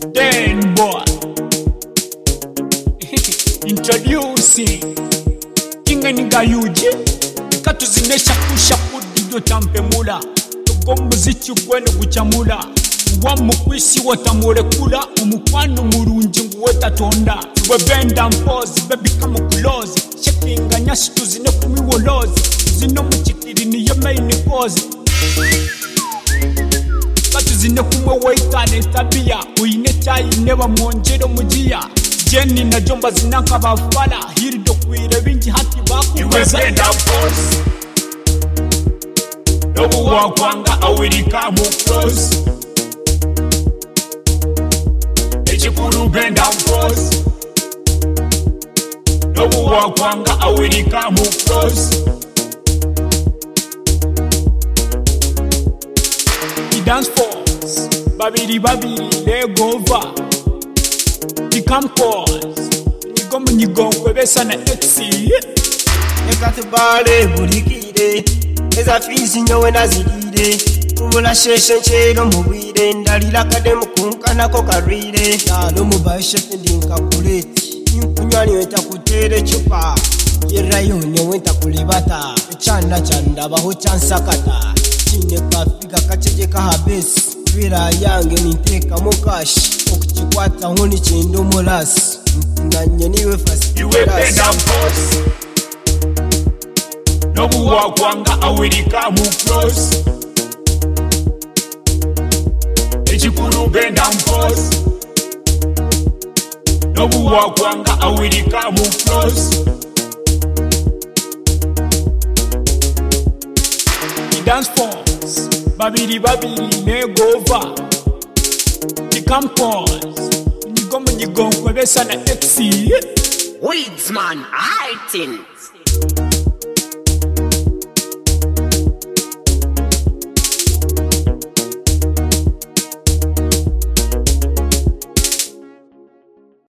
Then boy, introducing King and Gayuji. Katuzinesha kusha kudido tampemula. Tugomuziki gwene guchamula. Wamukwisi watamulekula. Umukwano murungi nguwetatonda. Webenda mpozi, baby kama kulozi. Shekinga nyashi tuzine kumiwolozi. Zino mchikiri ni ya main cause. Katuzine kumwe waitane tabia. Uine chai neba mwonjero mujia. Jenny na jomba zinanka bafala. Hiri dokwire binji hati baku. Webenda mpozi Nobu wakwanga awirika mu close Echikuru benda mpozi Nobu wakwanga awirika mu close The dance force babiri legova Become cause Nigomu nigongwe besa na exi Eka tubale burikire Eza fisi nyowe nazirire Ubula sheshe nchero mubire Ndalila kade mkunka nako karire Nalo mubaye shefe ndinka kuleti Nkunywa niwenta kutere chupa Yerayo nyewenta kulibata Chanda chanda baho chansakata Chine kafika kacheje kahabesi Vira yange niteka mukashi Okuchikwata honi chendo molasi Nanye niwe fasi Webenda mpozi Nobu wakwanga awirika mu close Echikuru benda mpozi Nobu wakwanga awirika mu close The dance force babiri legova Become cause Nigomu nigongwe besa na exi Weedsman, I think.